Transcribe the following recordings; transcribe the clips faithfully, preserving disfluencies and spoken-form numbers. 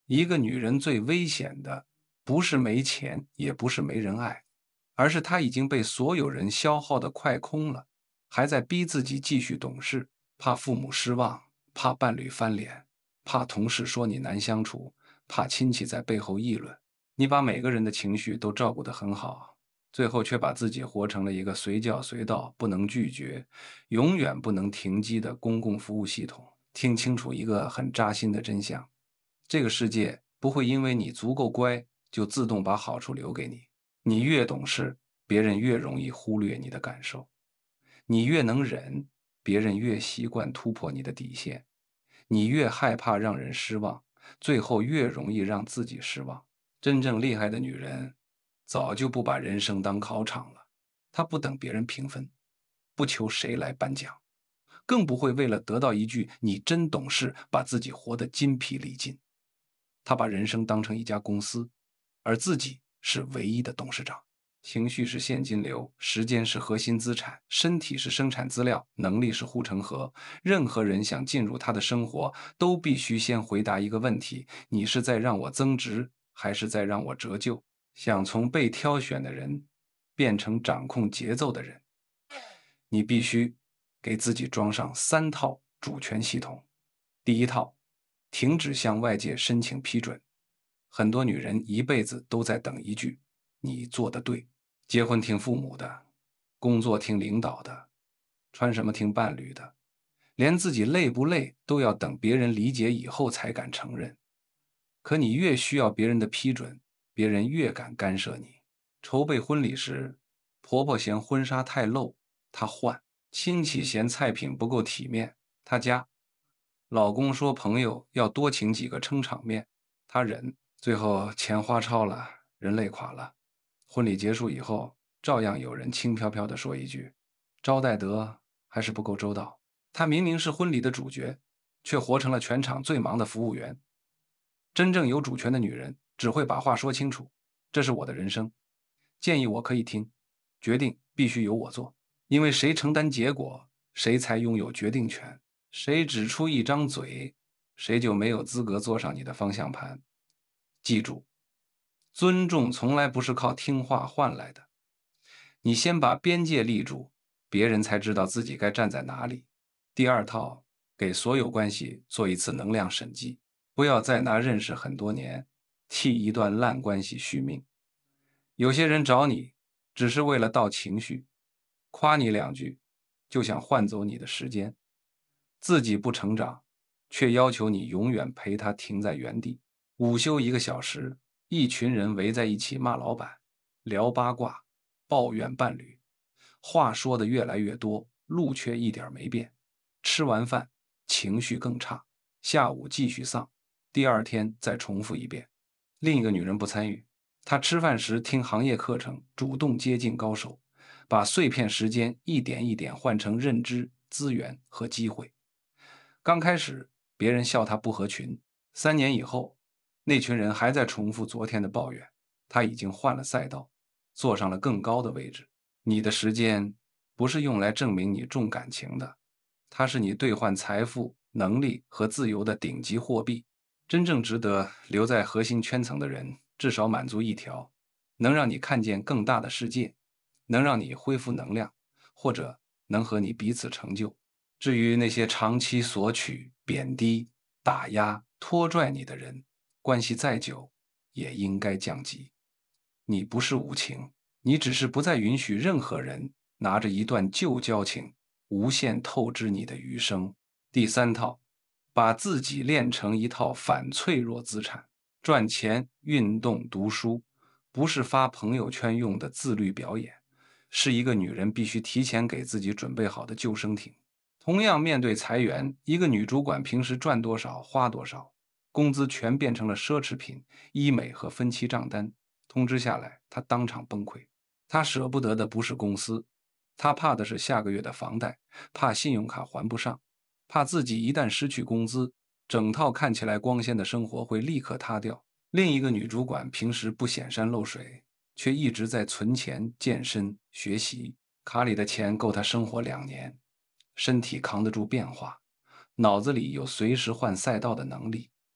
一个女人最危险的，不是没钱，也不是没人爱，而是她已经被所有人消耗得快空了，还在逼自己继续懂事，怕父母失望，怕伴侣翻脸，怕同事说你难相处，怕亲戚在背后议论。你把每个人的情绪都照顾得很好，最后却把自己活成了一个随叫随到、不能拒绝、永远不能停机的公共服务系统。听清楚一个很扎心的真相：这个世界不会因为你足够乖，就自动把好处留给你。你越懂事，别人越容易忽略你的感受；你越能忍，别人越习惯突破你的底线；你越害怕让人失望，最后越容易让自己失望。真正厉害的女人，早就不把人生当考场了。她不等别人评分，不求谁来颁奖，更不会为了得到一句“你真懂事”，把自己活得筋疲力尽。她把人生当成一家公司，而自己是唯一的董事长。情绪是现金流，时间是核心资产，身体是生产资料，能力是护城河。任何人想进入他的生活，都必须先回答一个问题：你是在让我增值，还是在让我折旧？想从被挑选的人变成掌控节奏的人，你必须给自己装上三套主权系统。第一套，停止向外界申请批准。很多女人一辈子都在等一句“你做得对”。结婚听父母的，工作听领导的，穿什么听伴侣的，连自己累不累都要等别人理解以后才敢承认。可你越需要别人的批准，别人越敢干涉你。筹备婚礼时，婆婆嫌婚纱太露，她换；亲戚嫌菜品不够体面，她加；老公说朋友要多请几个撑场面，她忍。最后钱花超了，人累垮了。婚礼结束以后，照样有人轻飘飘地说一句：招待得还是不够周到。她明明是婚礼的主角，却活成了全场最忙的服务员。真正有主权的女人只会把话说清楚，这是我的人生，建议我可以听，决定必须由我做。因为谁承担结果，谁才拥有决定权。谁只出一张嘴，谁就没有资格坐上你的方向盘。记住，尊重从来不是靠听话换来的。你先把边界立住，别人才知道自己该站在哪里。第二套，给所有关系做一次能量审计，不要再拿认识很多年替一段烂关系续命。有些人找你只是为了倒情绪，夸你两句就想换走你的时间，自己不成长，却要求你永远陪他停在原地。午休一个小时，一群人围在一起骂老板，聊八卦，抱怨伴侣，话说的越来越多，路却一点没变。吃完饭，情绪更差，下午继续丧，第二天再重复一遍。另一个女人不参与，她吃饭时听行业课程，主动接近高手，把碎片时间一点一点换成认知、资源和机会。刚开始，别人笑她不合群，三年以后，那群人还在重复昨天的抱怨，她已经换了赛道，坐上了更高的位置。你的时间不是用来证明你重感情的，它是你兑换财富、能力和自由的顶级货币。真正值得留在核心圈层的人，至少满足一条：能让你看见更大的世界，能让你恢复能量，或者能和你彼此成就。至于那些长期索取、贬低、打压、拖拽你的人，关系再久也应该降级。你不是无情，你只是不再允许任何人拿着一段旧交情无限透支你的余生。第三套，把自己练成一套反脆弱资产。赚钱、运动、读书，不是发朋友圈用的自律表演，是一个女人必须提前给自己准备好的救生艇。同样面对裁员，一个女主管平时赚多少花多少，工资全变成了奢侈品、医美和分期账单。通知下来，她当场崩溃。她舍不得的不是公司，她怕的是下个月的房贷，怕信用卡还不上，怕自己一旦失去工资，整套看起来光鲜的生活会立刻塌掉。另一个女主管平时不显山露水，却一直在存钱、健身、学习，卡里的钱够她生活两年。身体扛得住变化，脑子里有随时换赛道的能力。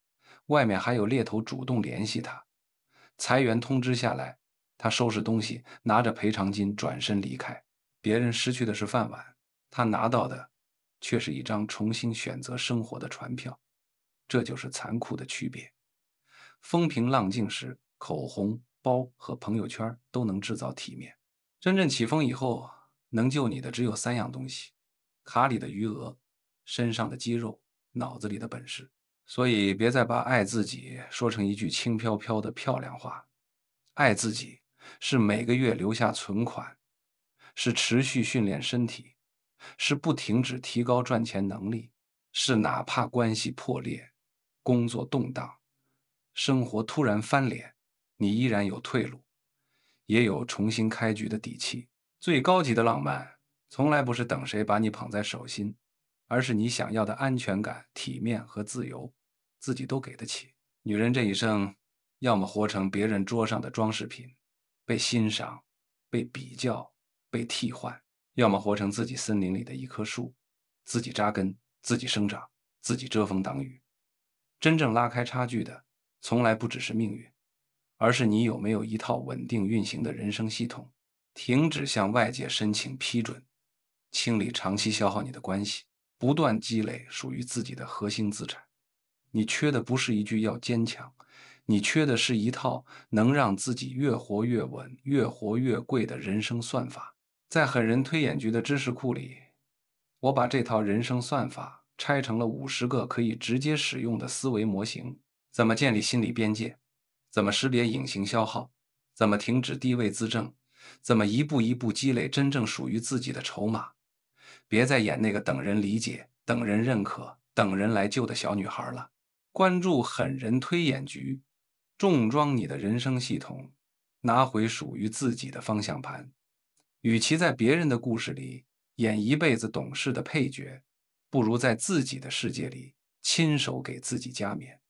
外面还有猎头主动联系他。裁员通知下来，他收拾东西，拿着赔偿金转身离开。别人失去的是饭碗，他拿到的却是一张重新选择生活的船票。这就是残酷的区别。风平浪静时，口红、包和朋友圈都能制造体面。真正起风以后，能救你的只有三样东西：卡里的余额、身上的肌肉、脑子里的本事。所以别再把爱自己说成一句轻飘飘的漂亮话。爱自己是每个月留下存款，是持续训练身体，是不停止提高赚钱能力，是哪怕关系破裂、工作动荡、生活突然翻脸，你依然有退路，也有重新开局的底气。最高级的浪漫，从来不是等谁把你捧在手心，而是你想要的安全感、体面和自由，自己都给得起。女人这一生，要么活成别人桌上的装饰品，被欣赏、被比较、被替换；要么活成自己森林里的一棵树，自己扎根、自己生长、自己遮风挡雨。真正拉开差距的，从来不只是命运，而是你有没有一套稳定运行的人生系统。停止向外界申请批准，清理长期消耗你的关系，不断积累属于自己的核心资产。你缺的不是一句要坚强，你缺的是一套能让自己越活越稳、越活越贵的人生算法。在狠人推演局的知识库里，我把这套人生算法拆成了五十个可以直接使用的思维模型：怎么建立心理边界，怎么识别隐形消耗，怎么停止低位自证，怎么一步一步积累真正属于自己的筹码。别再演那个等人理解、等人认可、等人来救的小女孩了。关注狠人推演局，重装你的人生系统，拿回属于自己的方向盘。与其在别人的故事里演一辈子懂事的配角，不如在自己的世界里亲手给自己加冕。